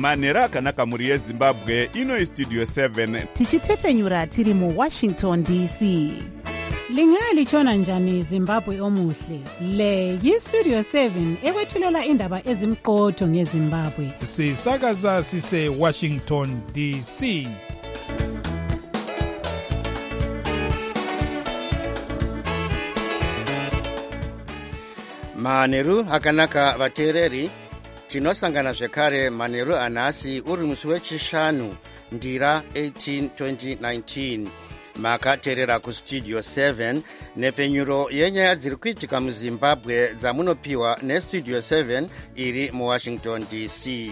manheru akanaka mhuri yezimbabwe. Ino istudio 7 tichitefenyura tiri muwashington dc. Lingalitshona njani Zimbabwe omuhle? Le yistudio 7 ekwethulela indaba ezimqotho ngeZimbabwe. Sisakaza sise Washington DC. Manheru akanaka vateereri, tinosangana zvekare manheru anhasi uri musi wechishanu ndira 18 2019. Makateerera kustudio 7 nepfenyuro yenyaya dziri kuitika muZimbabwe dzamunopiwa nestudio 7 iri muWashington DC.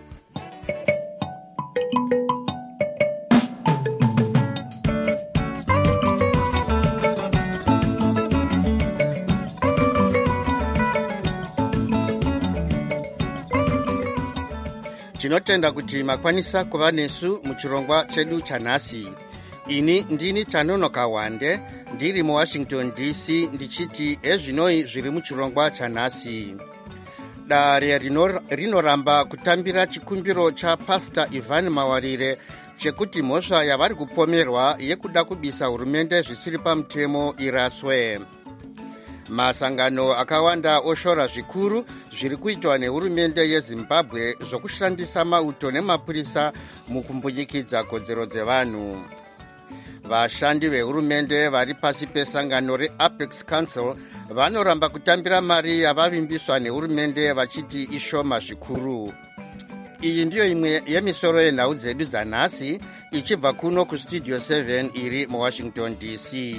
Tinotenda kuti makwanisa kuva nesu muchirongwa chedu chanhasi. Ini ndini Tanonoka Wande, ndiri muWashington DC, ndichiti ezvinoi zviri muchirongwa chanhasi. Dare rinoramba kutambira chikumbiro chaPastor Ivan Mawarire chekuti mhosva yavari kupomerwa yekuda kubisa hurumende zvisiri pamutemo iraswe. Masangano akawanda oshora zvikuru zviri kuitwa nehurumende yeZimbabwe zvokushandisa mauto nemapurisa mukumbunyikidza kodzero dzevanhu. Vashandi vehurumende vari pasi pesangano reApex Council vanoramba kutambira mari yavavimbiswa nehurumende vachiti ishoma zvikuru. Iyi ndiyo imwe yemisoro yenhau dzedu dzanhasi ichibva kuno kustudio 7 iri muWashington DC.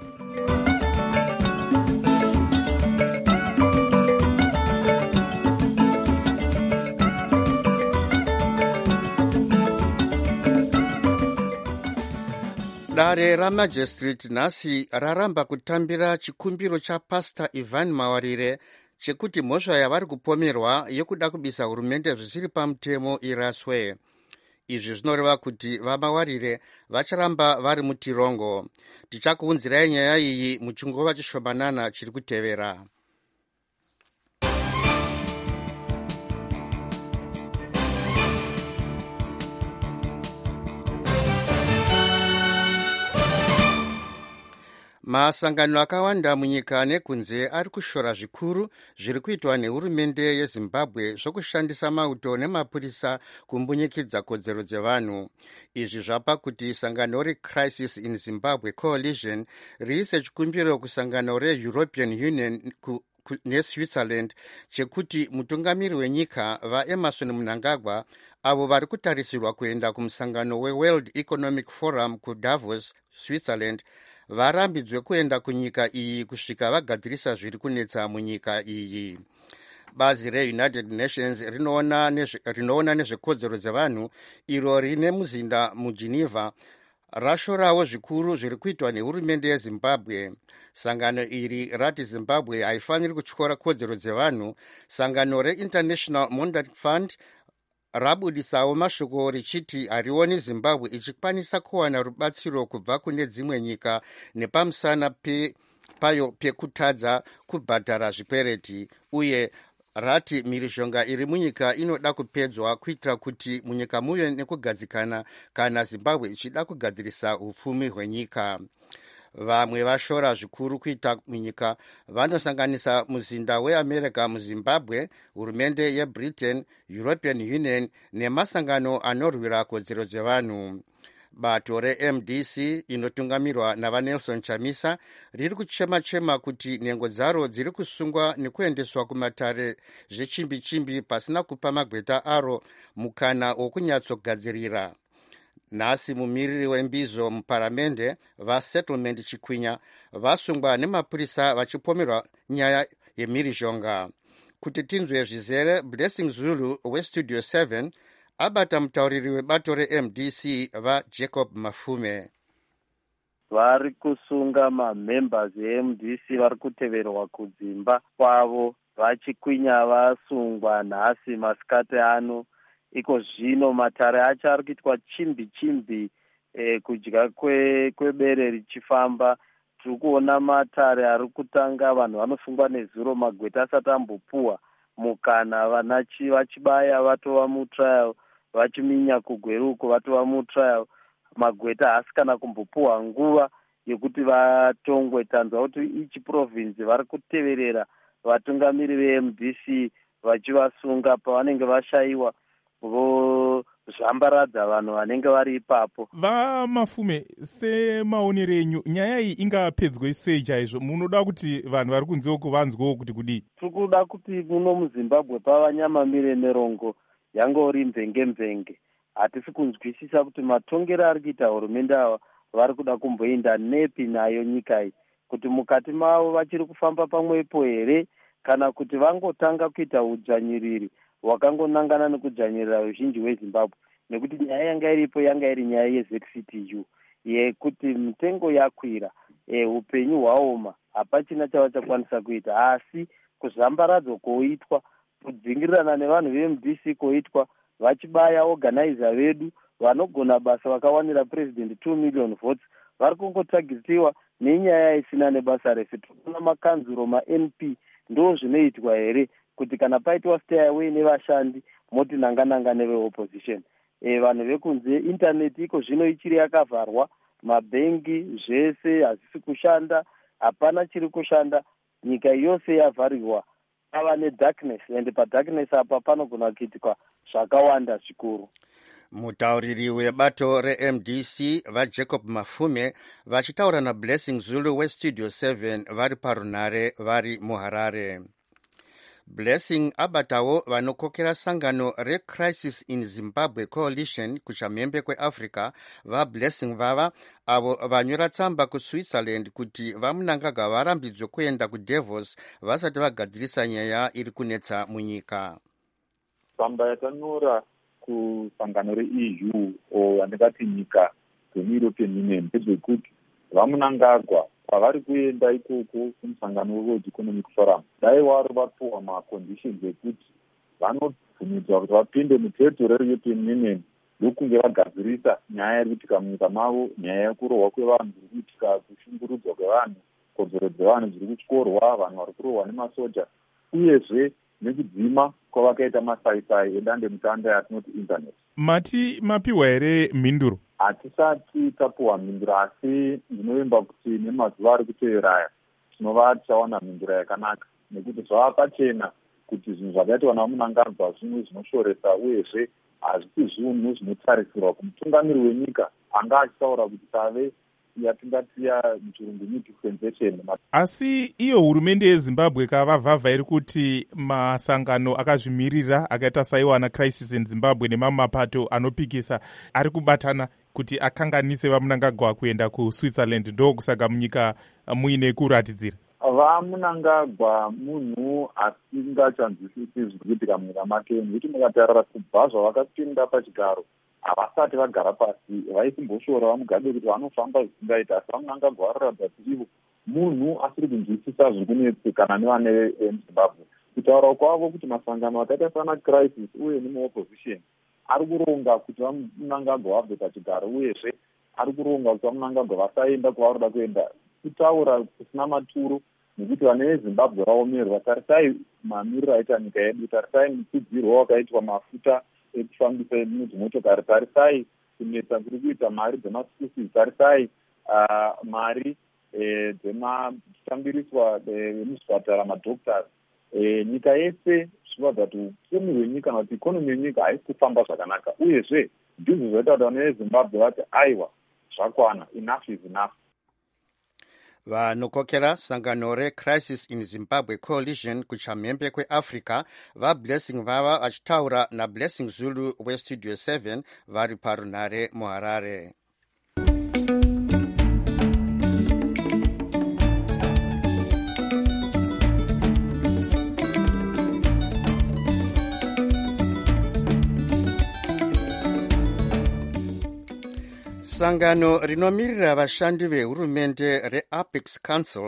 Dare ramajistrate nhasi raramba kutambira chikumbiro chaPastor Ivan Mawarire chekuti mhosva yavari kupomerwa yekuda kubisa hurumende zvisiri pamutemo iraswe. Izvi zvinoreva kuti vaMawarire vacharamba vari mutirongo. Tichakuunzirai nyaya iyi muchinguva chishomanana chiri kutevera. Masangano akawanda munyika nekunze ari kushora zvikuru zviri kuitwa nehurumende yeZimbabwe zvokushandisa mauto nemapurisa kumbunyikidza kodzero dzevanhu. Izvi zvapa kuti sangano reCrisis in Zimbabwe Coalition riise chikumbiro kusangano reEuropean Union neSwitzerland chekuti mutungamiri wenyika vaEmerson Mnangagwa avo vari kutarisirwa kuenda kumusangano weWorld Economic Forum kuDavos, Switzerland, varambidzwe kuenda kunyika iyi kusvika vagadzirisa zviri kunetsa munyika iyi. Bazi reUnited Nations rinoona nezvekodzero dzevanhu iro rine muzinda muGeneva rashorawo zvikuru zviri kuitwa nehurumende yeZimbabwe. Sangano iri rati Zimbabwe haifaniri kutyora kodzero dzevanhu. Sangano reInternational Monetary Fund rabudisawo mashoko richiti harioni Zimbabwe ichikwanisa kuwana rubatsiro kubva kune dzimwe nyika nepamusana payo pekutadza kubhadhara zvikwereti, uye rati mhirizhonga iri munyika inoda kupedzwa kuitira kuti munyika muve nekugadzikana kana Zimbabwe ichida kugadzirisa upfumi hwenyika. Vamwe vashora zvikuru kuita munyika vanosanganisa muzinda weAmerica muZimbabwe, hurumende yeBritain, European Union nemasangano anorwira kodzero dzevanhu. Bato reMDC inotungamirwa navaNelson Chamisa riri kuchema-chema kuti nhengo dzaro dziri kusungwa nekuendeswa kumatare zvechimbi-chimbi pasina kupa magweta aro mukana wokunyatsogadzirira. Nhasi mumiriri wembizo muparamende vaSettlement Chikwinya vasungwa nemapurisa vachipomerwa nyaya yemhirizhonga. Kuti tinzwe zvizere, Blessing Zulu weStudio 7 abata mutauriri webato reMDC vaJacob Mafume. Vari kusunga mamembers eMDC vari kuteverwa kudzimba kwavo. VaChikwinya vasungwa nhasi masikati ano. Iko zvino matare acho ari kuitwa chimbi-chimbi kudya kwebere richifamba. Tiri kuona matare ari kutanga vanhu vanosungwa nezuro magweta asati ambopuwa mukana vachibaya vatova mutrial. vachiminya kugweruko vatova mutrial. Magweta haasi kana kumbopuwa nguva yekuti vatongwe. Tanzwa kuti ichi province vari kuteverera vatungamiri veMDC vachivasunga pavanenge vashayiwa vozvambaradza vanhu vanenge vari ipapo. Vamafume, semaonero enyu nyaya iyi ingapedzwe sei chaizvo? Munoda kuti vanhu vari kunze uko vanzwewo kuti kudii? Tiri kuda kuti muno muZimbabwe pava nyamamire nerongo yangori mvenge. Hatisi kunzwisisa kuti matongero ari kuita hurumende ava vari kuda kumboenda nepi nayo nyika iyi, kuti mukati mavo vachiri kufamba pamwepo here kana kuti vangotanga kuita udzvanyiriri hwakangonangana nekudzvanyirira ruzhinji hweZimbabwe. Nekuti nyaya yanga iripo yanga iri nyaya yeZCTU yekuti mitengo yakwira, upenyu hwaoma, hapachina chavachakwanisa kuita. Asi kuzambaradzwa kwoitwa, kudzingirirana nevanhu veMDC kwoitwa, vachibaya organizer vedu vanogona basa vakawanira president 2 million votes, vari kungotagitiwa nenyaya isina nebasa refu. Tuna makanzuro maNP ndo zvinoitwa here kuti kana paitwa stay away nevashandi moti nanga neveopposition. Vanhu vekunze internet iko zvino ichiri yakavharwa, mabhengi zvese hazisi kushanda, hapana chiri kushanda, nyika yose yavharirwa. Ava nedarkness, and padarkness apa panogona kuitika zvakawanda zvikuru. Mutauriri webato reMDC vaJacob Mafume vachitaura naBlessing Zulu weStudio 7 vari parunare vari muHarare. Blessing abatawo vanokokera sangano reCrisis in Zimbabwe Coalition kuchamhembe kweAfrica. VaBlessing vava avo vanyora tsamba kuSwitzerland kuti vamunangagwa varambidzwe kuenda kuDavos vasati vagadzirisa nyaya iri kunetsa munyika. Tsamba yakanyora kusangano reEU andingati nyika dzemuEuropean Union ndezvekuti vamunangagwa pavari kuenda ikoko kumusangano weWorld Economic Forum dai wari vapuwa maconditions ekuti vanobvumidzwa kuti vapinde muterritory reEuropean Union ndokunge vagadzirisa nyaya iri kuitika munyika mavo, nyaya yekurohwa kwevanhu zviri kuitika, kushungurudzwa kwevanhu, kodzero dzevanhu zviri kutyorwa, vanhu vari kurohwa nemasoja, uyezve nekudzima kwavakaita masaisai edandemutande yatinoti internet. Mati mapiwa here mhinduro? Hatisati tapuwa mhinduro, asi ndinovimba kuti nemazuva ari kuteveraya tinova tichawana mhinduro yakanaka, nekuti zvava pachena kuti zvinhu zvakaitwa namunangagwa zvinhu zvinoshoresa, uyezve hazvisi zvinhu zvinotarisirwa kumutungamiri wenyika anga achitaura kuti tave yatingatiya muchirungu new dispensation. Asi iyo hurumende yeZimbabwe kavavhavha iri kuti masangano akazvimirira akaita saiwana Crisis in Zimbabwe nemamwe mapato anopikisa ari kubatana kuti akanganise vamunangagwa kuenda kuSwitzerland, ndo kusaka munyika muine kuratidzira. Vamunangagwa munhu asingachanzwisisi zviri kuitika munyika make, nekuti mukatarira kubva zvavakapinda pachigaro havasati vagara pasi vaisimboshoora vamugabe kuti vanofamba zvisingaita, asi vamunangagwa vararadza kuti ivo munhu asiri kunzwisisa zviri kunetsekana nevane veZimbabwe. Kutaura kwavo kuti masangano akaita sana Crisis uye nemaopposition ari kuronga kuti vamunangagwa vabve pachigaro, uyezve ari kuronga kuti vamunangagwa vasaenda kwavarikuda kuenda, kutaura kusina maturo, nekuti vane veZimbabwe vaomerwa. Tarisai mamiriro aita nyika yedu, tarisai mutsidzirwa wakaitwa mafuta ekufambisa dzimotokari, tarisai kunetsa kuri kuita mari dzemasikusi, tarisai mari dzematambiriswa emuzvipatara, madhoktari. Nyika yese zvinovadza kuti upfumi hwenyika kana kuti ikonomi yenyika haisi kufamba zvakanaka, uyezve ndizvo zvaita kuti vane veZimbabwe vati aiwa zvakwana, enough is enough. Vanokokera sangano reCrisis in Zimbabwe Coalition kuchamhembe kweAfrica vaBlessing vava vachitaura naBlessing Zulu weStudio 7 vari parunare muHarare. Sangano rinomirira vashandi vehurumende reApex Council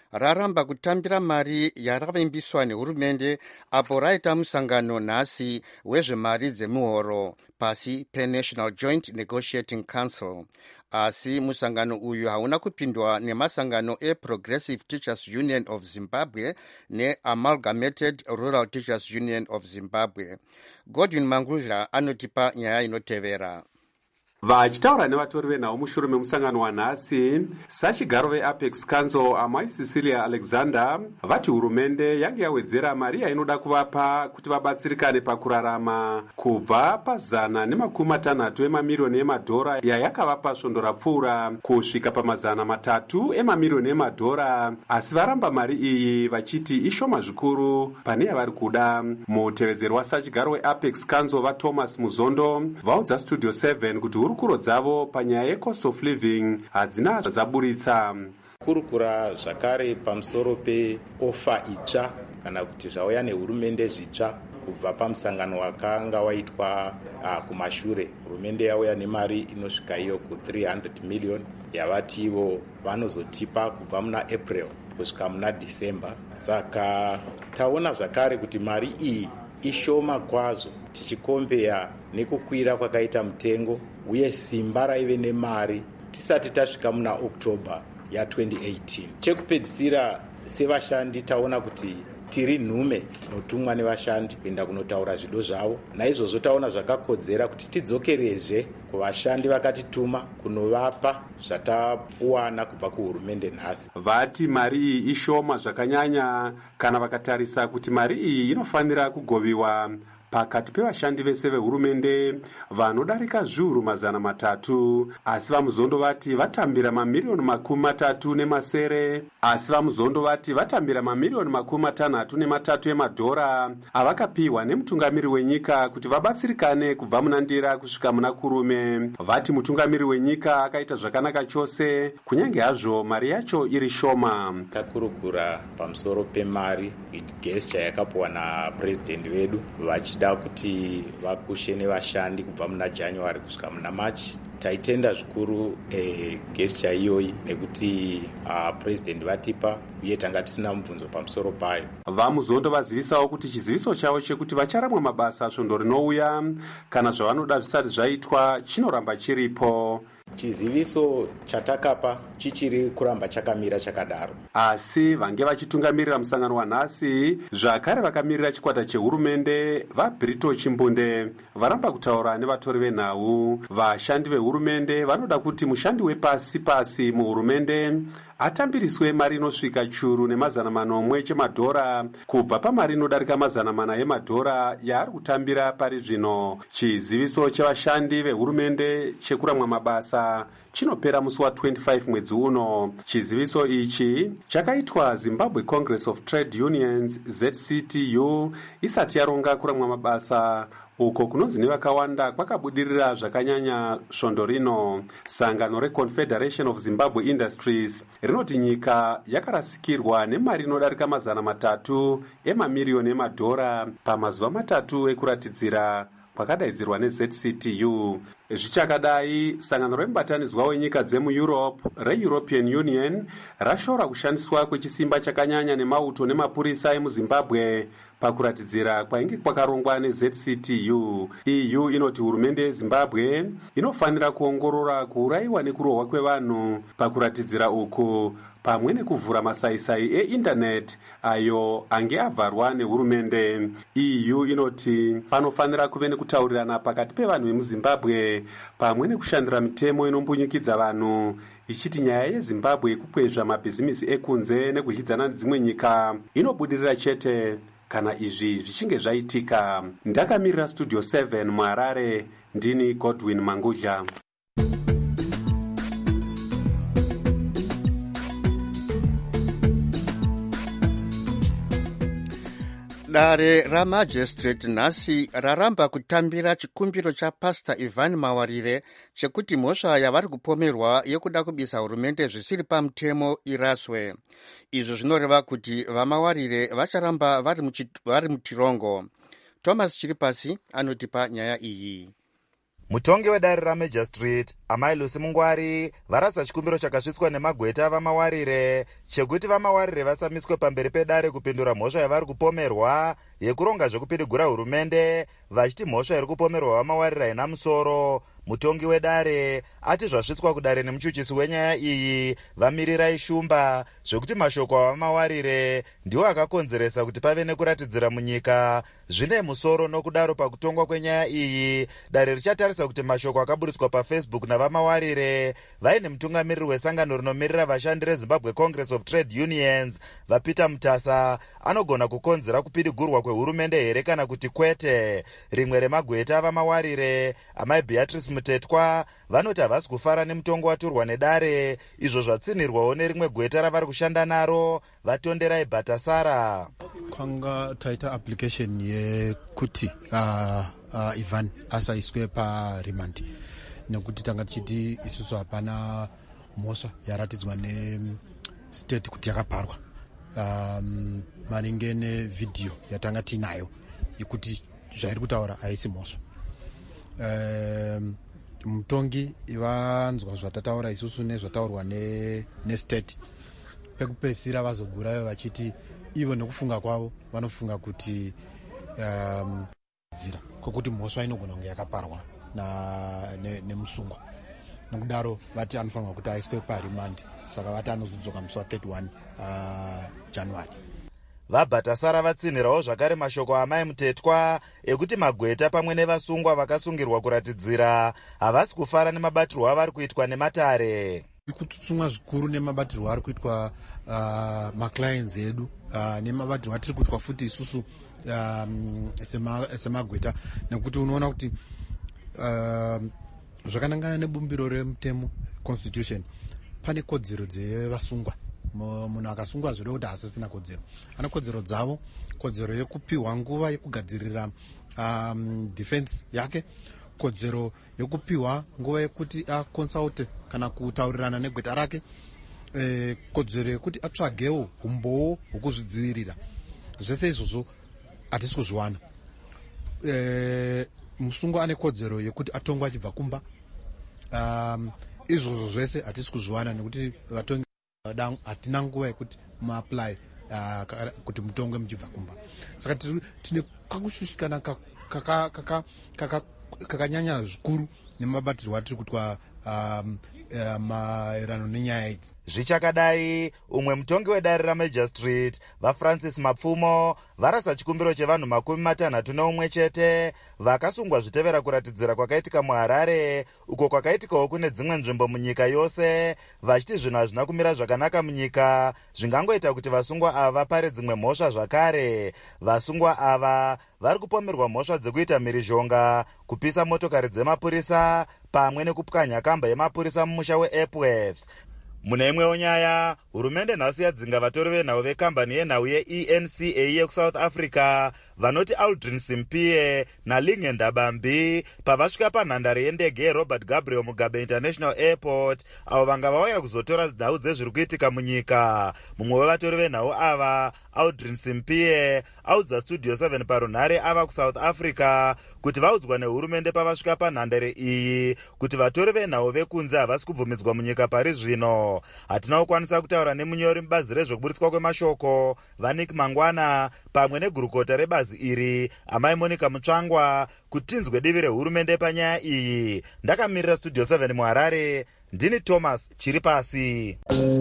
raramba kutambira mari yaravimbiswa nehurumende apo raita musangano nhasi wezvemari dzemuhoro pasi peNational Joint Negotiating Council. Asi musangano uyu hauna kupindwa nemasangano eProgressive Teachers Union of Zimbabwe neAmalgamated Rural Teachers Union of Zimbabwe. Godwin Mangudla anotipa nyaya inotevera. Vachitaura nevatori venhau mushure memusangano wanhasi, sachigaro veApex Council amai Cecilia Alexander vati hurumende yange yawedzera mari yainoda kuvapa kuti vabatsirikane pakurarama kubva pa160 emamirioni emadhora yayakavapa svondo rapfuura kusvika pa300 emamirioni emadhora, asi varamba mari iyi vachiti ishoma zvikuru pane yavari kuda. Mutevedzeri wasachigaro weApex Council vaThomas Muzondo vaudza Studio 7 kuti hurukuro dzavo panyaya yecost of living hadzina zvaburitsa. Kurukura zvakare pamusoro peofa itsva kana kuti zvauya nehurumende zvitsva kubva pamusangano wakanga waitwa kumashure. Hurumende yauya nemari inosvika iyo ku300 million yavati ivo vanozotipa kubva muna April kusvika muna December. Saka taona zvakare kuti mari iyi ishoma kwazvo tichikombeya nekukwira kwakaita mutengo uye simba raive nemari tisati tasvika muna October ya2018. Chekupedzisira sevashandi taona kuti tiri nhume dzinotumwa nevashandi kuenda kunotaura zvido zvavo. Naizvozvo taona zvakakodzera kuti tidzokerezve kuvashandi vakatituma kunovapa zvatawana kubva kuhurumende nhasi. Vati mari iyi ishoma zvakanyanya kana vakatarisa kuti mari iyi inofanira kugoviwa pakati pevashandi vese vehurumende vanodarika zviuru 300, asi vamuzondo vati vatambira mamirioni 30 asi vamuzondo vati vatambira mamirioni 63 emadhora avakapiwa nemutungamiri wenyika kuti vabatsirikane kubva muna Ndira kusvika muna Kurume. Vati mutungamiri wenyika akaita zvakanaka chose kunyange hazvo mari yacho iri shoma. Takurukura pamusoro pemari gesture yakapiwa napresident vedu vachida kuti vakushe nevashandi kubva muna January kusvika muna March. Taitenda zvikuru gesture iyoyi nekuti president vatipa uye tanga tisina mubvunzo pamusoro payo. Vamuzondo vazivisawo kuti chiziviso chavo chekuti vacharamwa mabasa svondo rinouya kana zvavanoda zvisati zvaitwa chinoramba chiripo. Chiziviso chatakapa chichiri kuramba chakamira chakadaro. Asi vange vachitungamirira musangano wanhasi zvakare vakamirira chikwata chehurumende vaBrito Chimbunde varamba kutaura nevatori venhau. Vashandi vehurumende vanoda kuti mushandi wepasi pasi muhurumende atambiriswe mari inosvika churu ne100 chemadhora kubva pamari inodarika 400 emadhora yaari kutambira pari zvino. Chiziviso chevashandi vehurumende chekuramwa mabasa chinopera musi wa25 mwedzi uno. Chiziviso ichi chakaitwa Zimbabwe Congress of Trade Unions ZCTU isati yaronga kuramwa mabasa uko kunonzi nevakawanda kwakabudirira zvakanyanya svondo rino. Sangano reConfederation of Zimbabwe Industries rinoti nyika yakarasikirwa nemari inodarika 300 emamirioni emadhora pamazuva 3 ekuratidzira kwakadaidzirwa neZCTU. Zvichakadai, sangano remubatanidzwa wenyika dzemuEurope reEuropean Union rashora kushandiswa kwechisimba chakanyanya nemauto nemapurisa emuZimbabwe pakuratidzira kwainge kwakarongwa neZCTU. EU inoti hurumende yeZimbabwe inofanira kuongorora kuurayiwa nekurohwa kwevanhu pakuratidzira uku pamwe nekuvhura masaisai eindaneti ayo ange avharwa nehurumende. EU inoti panofanira kuve nekutaurirana pakati pevanhu vemuZimbabwe pamwe nekushandira mitemo inombunyikidza vanhu, ichiti nyaya yeZimbabwe yekukwezva mabhizimisi ekunze nekudyidzana nedzimwe nyika inobudirira chete kana izvi zvichinge zvaitika. Ndakamirira Studio 7 muHarare, ndini Godwin Mangudla. Dare ramajistrate nhasi raramba kutambira chikumbiro chaPastor Ivan Mawarire chekuti mhosva yavari kupomerwa yekuda kubisa hurumende zvisiri pamutemo iraswe. Izvo zvinoreva kuti vaMawarire vacharamba vari mutirongo. Thomas Chiripasi anotipa nyaya iyi. Mutongi wedare raMajor Street, Amai Lucy Mungwari, varatidza chikumbiro chakasvitswa nemagweta vamawarire chekuti vamawarire vasamiswe pamberi pedare kupindura mhosva yavari kupomerwa yekuronga zvekupidigura hurumende, vachiti mhosva iri kupomerwa vamawarire haina musoro. Mutongi wedare ati zvasvitswa kudare nemuchuchisi wenyaya iyi vamirirai shumba zvekuti mashoko avamawarire ndiwo akakonzeresa kuti pave nekuratidzira munyika zvine musoro. Nokudaro pakutongwa kwenyaya iyi dare richatarisa kuti mashoko akaburitswa paFacebook navamawarire vaine mutungamiriri wesangano rinomirira vashandi reZimbabwe Congress of Trade Unions vaPeter Mutasa anogona kukonzera kupidigurwa kwehurumende here kana kuti kwete. Rimwe remagweta avamawarire Amai Beatrice Mutetwa vanoti havasi kufara nemutongo waturwa nedare, izvo zvatsinirwawo nerimwe gweta ravari kushanda naro vatonderai Bhatasara. Kwanga taita application yekuti Ivan asaiswe parimandi nekuti tanga tichiti isusu hapana mhosva yaratidzwa nestate kuti yakaparwa maringe nevidhiyo yatanga tinayo yekuti zvairi kutaura haisi mhosva. Mutongi vanzwa zvatataura isusu nezvataurwa nestate, pekupedzisira vazogurayo vachiti ivo nekufunga kwavo vanofunga kuti zira kwokuti mhosva inogona kunge yakaparwa nemusungwa. Nokudaro vati anofanirwa kuti aiswe parimandi, saka vati anozodzoka musi wa31 January. VaBhatasara vatsinhirawo zvakare mashoko aMai Mutetwa ekuti magweta pamwe nevasungwa vakasungirwa kuratidzira havasi kufara nemabatirwo avari kuitwa nematare. Kutsutsumwa zvikuru nemabatirwo ari kuitwa maclients edu nemabatirwo atiri kuitwa futi isusu semagweta, nekuti unoona kuti zvakanangana nebumbiro remutemo constitution pane kodzero dzevasungwa. Munhu akasungwa zvode kuti asisina kodzero, ane kodzero dzavo, kodzero yekupiwa nguva yekugadzirira defense yake, kodzero yekupiwa nguva yekuti aconsulte kana kutaurirana negweta rake, kodzero yekuti atsvagewo umbowo hwekuzvidzivirira. Zvese izvozvo hatisi kuzviwana. Musungwa ane kodzero yekuti atongwe achibva kumba. Izvozvo zvese hatisi kuzviwana nekuti vatongi hatina nguva yekuti muapply kuti mutongwe muchibva kumba. Saka tine kakushushikana kakanyanya zvikuru nemabatirwo atiri kuitwa maerano nenyaya idzi. Zvichakadai, umwe mutongi wedare raMajor Street vaFrancis Mapfumo varasa chikumbiro chevanhu 61 chete vakasungwa zvitevera kuratidzira kwakaitika muHarare, uko kwakaitikawo kune dzimwe nzvimbo munyika yose, vachiti zvinhu hazvina kumira zvakanaka munyika zvingangoita kuti vasungwa ava vapare dzimwe mhosva zvakare. Vasungwa ava vari kupomerwa mhosva dzekuita mhirizhonga, kupisa motokari dzemapurisa pamwe nekupwanya kamba yemapurisa mumusha weEpworth. Mune imwewo nyaya, hurumende nhasi yadzinga vatori venhau vekambani yenhau yeENCA yekuSouth Africa vanoti Aldrin Simpie naLinge Ndabambi pavasvika panhandare yendege yeRobert Gabriel Mugabe International Airport, avo vanga vauya kuzotora nhau dzezviri kuitika munyika. Mumwe wevatori venhau ava, Aldrin Simpie, audza Studio 7 parunhare ava kuSouth Africa kuti vaudzwa nehurumende pavasvika panhandare iyi kuti vatori venhau vekunze havasi kubvumidzwa munyika pari zvino. Hatina kukwanisa kutaura nemunyori mubazi rezvekuburitswa kwemashoko Vanik Mangwana pamwe negurukota rebazi iri Amai Monica Mutsvangwa kuti tinzwe divi rehurumende panyaya iyi. Ndakamirira Studio 7 muHarare, ndini Thomas Chiripasi.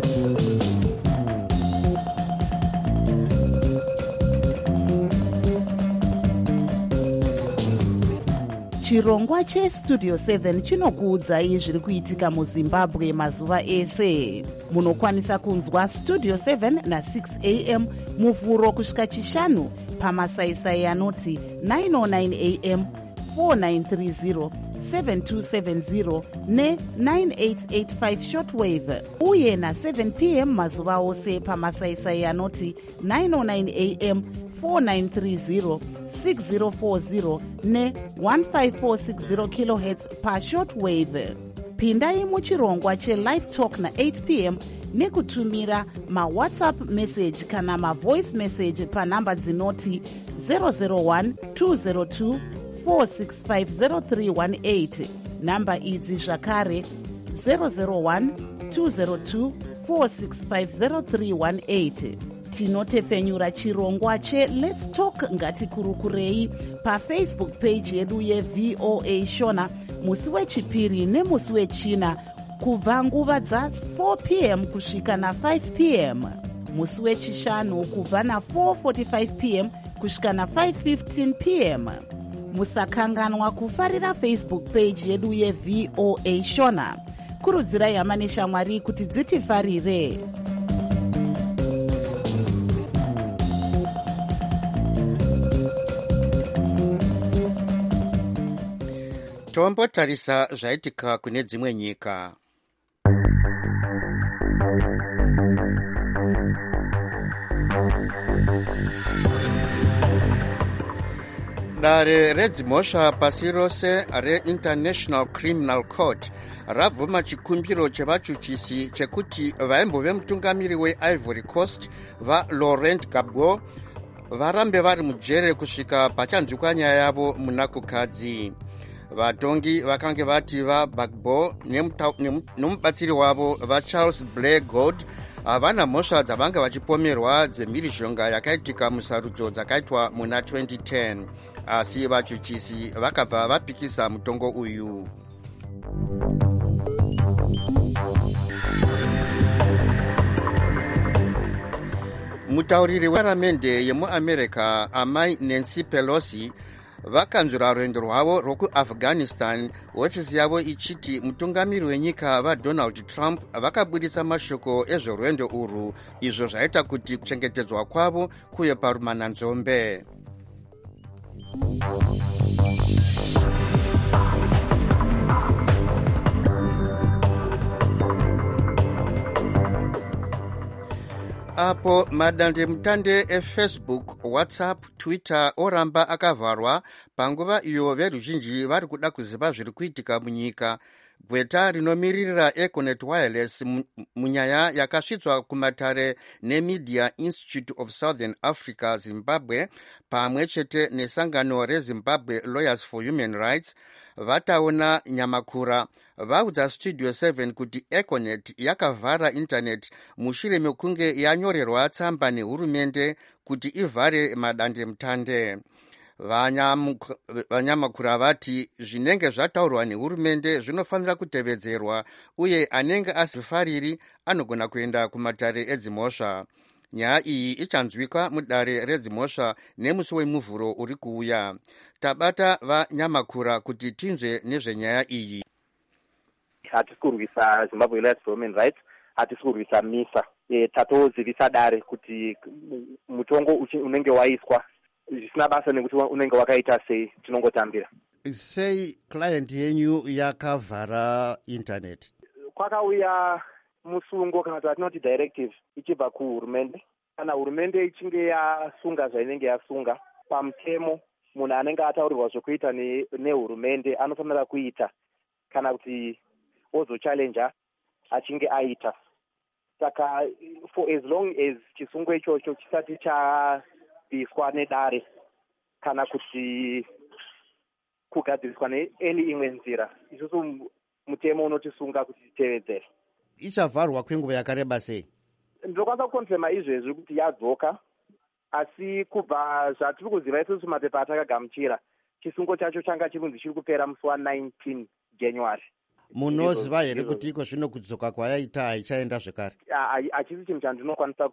Chirongwa cheStudio 7 chinokuudzai zviri kuitika muZimbabwe mazuva ese. Munokwanisa kunzwa Studio 7 na6 am muvhuro kusvika chishanu pamasaisai anoti 909 am, 4930, 7270 ne9885 shortwave, uye na7 pm mazuva ose pamasaisai anoti 909 am, 4930, 6040 ne1546 kHz pashortwave. Pindai muchirongwa chelive talk na8 pm nekutumira mawhatsapp message kana mavoice message panhamba dzinoti 001 202 4650318. Namba idzi zvakare 001 202 4650318. Tinotepfenyura chirongwa cheLet's Talk ngatikurukurei pafacebook page yedu yeVOA Shona musi wechipiri nemusi wechina kubva nguva dza4 p.m. kusvika na5 p.m. musi wechishanu kubva na4:45 p.m. kusvika na5:15 p.m. musakanganwa kufarira Facebook page yedu yeVOA Shona. Kurudzirai hama neshamwari kuti dzitifarire. Tombotarisa zvaitika kune dzimwe nyika. Dare redzimhosva pasi rose reInternational Criminal Court rabvuma chikumbiro chevachuchisi chekuti vaimbove mutungamiri weIvory Coast vaLaurent Gbagbo varambe vari mujere kusvika pachanzwikwa nyaya yavo muna kukadzi. Vatongi vakange vati vaGbagbo nemubatsiri wavo vaCharles Blair Gold havana mhosva dzavanga vachipomerwa dzemhirizhonga yakaitika musarudzo dzakaitwa muna 2010, asi vachuchisi vakabva vapikisa mutongo uyu. Mutauriri weparamende yemuamerica amai Nancy Pelosi vakanzura rwendo rwavo rwokuafghanistan, hofisi yavo ichiti mutungamiri wenyika vaDonald Trump vakabudisa mashoko ezvorwendo urwu, izvo zvaita kuti kuchengetedzwa kwavo kuve parumananzombe. Apo madandemutande eFacebook, WhatsApp, Twitter oramba akavharwa panguva iyo veruzhinji vari kuda kuziva zviri kuitika munyika, gweta rinomiririra Econet Wireless munyaya yakasvidzwa kumatare neMedia Institute of Southern Africa Zimbabwe pamwe chete nesangano reZimbabwe Lawyers for Human Rights vataona nyamakura vaudza Studio 7 kuti Econet yakavhara internet mushure mekunge yanyorerwa tsamba nehurumende kuti ivhare madandemutande. Vanyamakura vati zvinenge zvataurwa nehurumende zvinofanira kutevedzerwa uye anenge asifariri anogona kuenda kumatare edzimhosva. Nyaya iyi ichanzwika mudare redzimhosva nemusi wemuvhuro uri kuuya. Tabata vanyamakura kuti tinzwe nezvenyaya iyi. Hatisi kurwisa Zimbabwe Lawyers for Human Rights, hatisi kurwisa MISA. Tatozivisa dare kuti mutongo unenge waiswa zvisina basa nekuti unenge wakaita sei, tinongotambira. Sei client yenyu yakavhara internet? Kwakauya musungo kana kuti atinoti directive ichibva kuhurumende. Kana hurumende ichinge yasunga zvainenge yasunga pamutemo, munhu anenge ataurirwa zvokuita nehurumende anofanira kuita kana kuti ozochallenge achinge aita. Saka for as long as chisungo ichocho chisati chabviswa nedare kana kuti kugadziriswa neeni imwe nzira, isusu mutemo unotisunga kuti titevedzere. Ichavharwa kwenguva yakareba sei? Ndinokwanisa kukonfirma izvezvi kuti yadzoka, asi kubva zvatiri kuziva isusu mapepa atakagamuchira, chisungo chacho changa chirunzi chiri kupera musi wa19 January. Munoziva here kuti iko zvino kudzoka kwayaita haichaenda zvekare? Hachisi chinhu chandinokwanisa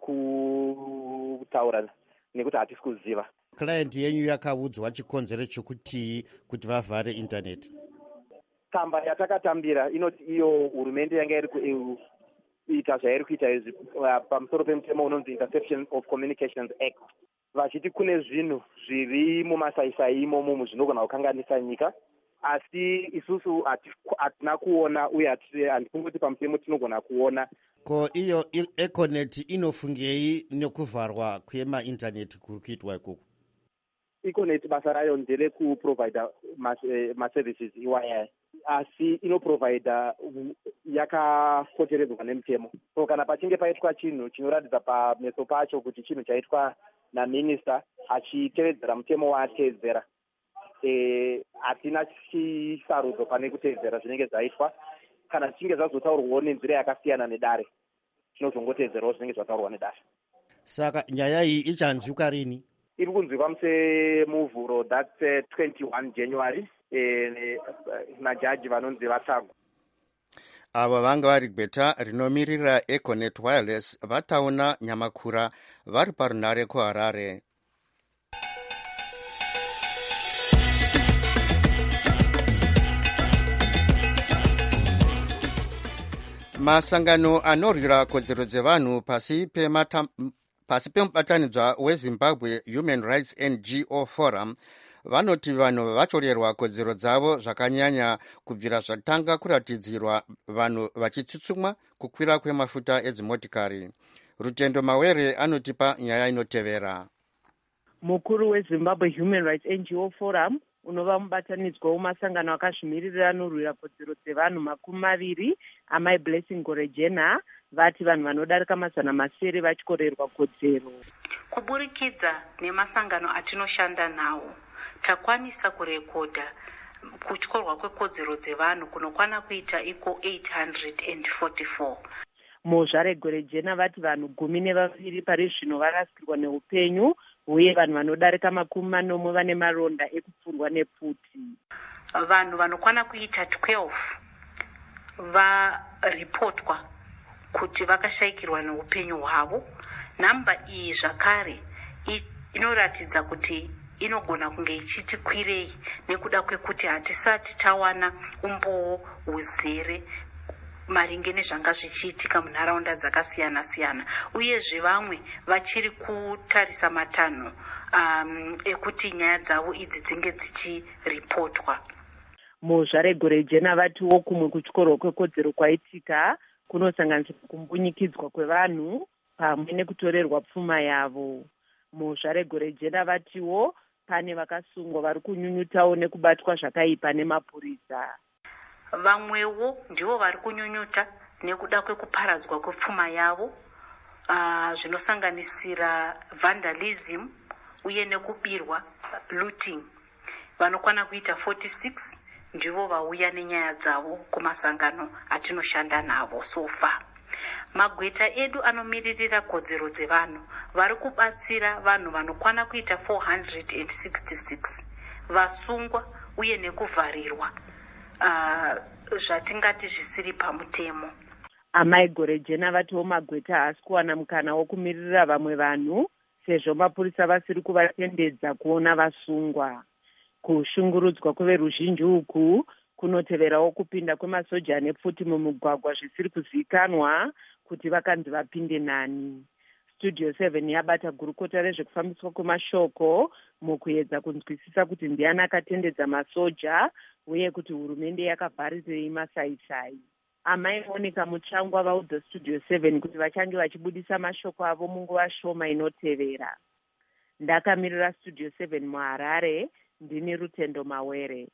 kutaura nekuti hatisi kuziva. Client yenyu yakaudzwa chikonzero chokuti kuti vavhare internet? Tsamba yatakatambira inoti iyo hurumende yanga iri kuita zvairi kuita izvi pamusoro pemutemo unonzi Interception of Communications Act, vachiti kune zvinhu zviri mumasaisai imomo zvinogona kukanganisa nyika, asi isusu hatina kuona uye handifungoti pamutemo tinogona kuona. Ko iyo Econet inofungei nekuvharwa kwemaintaneti kuri kuitwa ikoko? Econet basa rayo ndere kuprovida maservices iwaya, asi inoprovida yakapoteredzwa nemutemo. So kana pachinge paitwa chinhu chinoratidza pameso pacho kuti chinhu chaitwa naminista achitevedzera mutemo waatevedzera, hatina chisarudzo pane kutedzera zvinenge zvaitwa. Kana zvichinge zvazotaurwawo nenzira yakasiyana nedare, tinozongotedzerawo zvinenge zvataurwa nedare. Saka nyaya iyi ichanzwika rini? Iri kunzwika semuvhuro, that's 21 January, najaji vanonzi Vatsvagu. Ava vanga vari gweta rinomirira Econet Wireless vataona Nyamakura vari parunare kuHarare. Masangano anorwira kodzero dzevanhu pasi pemubatanidzwa weZimbabwe Human Rights NGO Forum vanoti vanhu vachorerwa kodzero dzavo zvakanyanya kubvira zvatanga kuratidzirwa vanhu vachitsutsumwa kukwira kwemafuta edzimotikari. Rutendo Mawere anotipa nyaya inotevera. Mukuru weZimbabwe Human Rights NGO Forum unova mubatanidzwa wemasangano akazvimirira anorwira kodzero dzevanhu 20 amai Blessing Gorejena vati vanhu vanodarika 700 vachikorerwa kodzero. Kuburikidza nemasangano atinoshanda nawo takwanisa kurekodha kutyorwa kwekodzero dzevanhu kunokwana kuita iko 844. Mozvare Gorejena vati vanhu 12 pari zvino varasikirwa neupenyu uye vanhu vanodarika 40 vane maronda ekupfurwa nepfuti. Vanhu vanokwana kuita 12 varipotwa kuti vakashayikirwa neupenyu hwavo. Namba iyi zvakare inoratidza kuti inogona kunge ichiti kwirei nekuda kwekuti hatisati tawana umboo uzere maringe nezvanga zvichiitika munharaunda dzakasiyana siyana, uyezve vamwe vachiri kutarisa matanho ekuti nyaya dzavo idzi dzinge dzichiripotwa. Mozvare Gorejena vatiwo kumwe kutyorwa kwekodzero kwaitika kunosanganisira kumbunyikidzwa kwevanhu pamwe nekutorerwa pfuma yavo. Mozvare Gorejena vatiwo pane vakasungwa vari kunyunyutawo nekubatwa zvakaipa nemapurisa. Vamwewo ndivo vari kunyunyuta nekuda kwekuparadzwa kwepfuma yavo, zvinosanganisira vandalism uye nekubirwa, looting. Vanokwana kuita 46 ndivo vauya nenyaya dzavo kumasangano atinoshanda navo sofa. Magweta edu anomiririra kodzero dzevanhu vari kubatsira vanhu vanokwana kuita 466 vasungwa uye nekuvharirwa zvatingati zvisiri pamutemo. Amai Gorejena vatiwo magweta haasi kuwana mukana wokumirira vamwe vanhu sezvo mapurisa vasiri kuvatendedza kuona vasungwa. Kushungurudzwa kweveruzhinji uku kunoteverawo kupinda kwemasoja nepfuti mumugwagwa zvisiri kuzivikanwa kuti vakanzi vapinde nani. Studio 7 yabata gurukota rezvekufambiswa kwemashoko mukuedza kunzwisisa kuti ndiani akatendedza masoja uye kuti hurumende yakavharirei masaisai. Amai Monica Mutsvangwa vaudza Studio 7 kuti vachange vachibudisa mashoko avo munguva shoma inotevera. Ndakamirira Studio 7 muHarare, ndini Rutendo Mawere.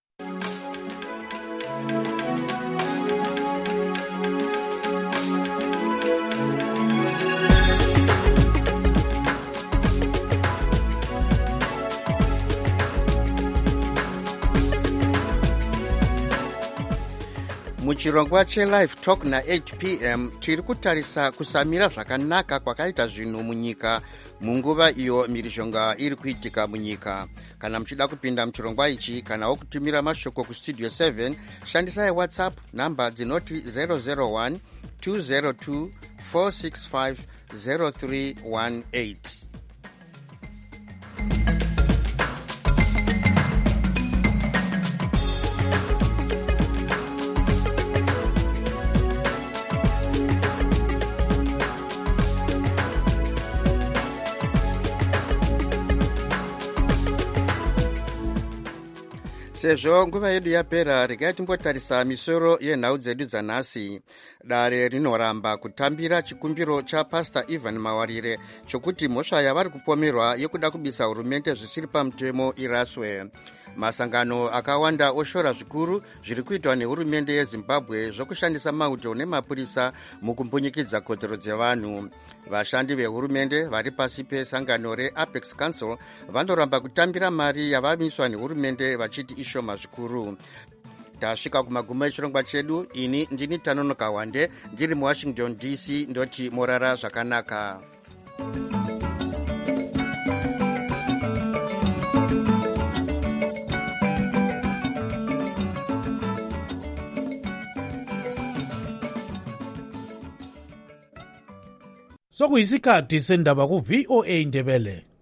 Muchirongwa cheLive Talk na8 p.m. tiri kutarisa kusamira zvakanaka kwakaita zvinhu munyika munguva iyo mhirizhonga iri kuitika munyika. Kana muchida kupinda muchirongwa ichi kanawo kutumira mashoko kustudio 7 shandisai WhatsApp namba dzinoti 001 202 465 0318. Sezvo nguva yedu yapera, regai timbotarisa misoro yenhau dzedu dzanhasi. Dare rinoramba kutambira chikumbiro chaPastor Ivan Mawarire chokuti mhosva yavari kupomerwa yekuda kubisa hurumende zvisiri pamutemo iraswe. masangano akawanda oshora zvikuru zviri kuitwa nehurumende yezimbabwe zvokushandisa mauto nemapurisa mukumbunyikidza kodzero dzevanhu. Vashandi vehurumende vari pasi pesangano reApex Council vanoramba kutambira mari yavamiswa nehurumende vachiti ishoma zvikuru. Tasvika kumagumo echirongwa chedu. Ini ndini Tanonoka Wande ndiri muWashington DC, ndoti morara zvakanaka. Sokuyisikhathi sendaba ku VOA Ndebele.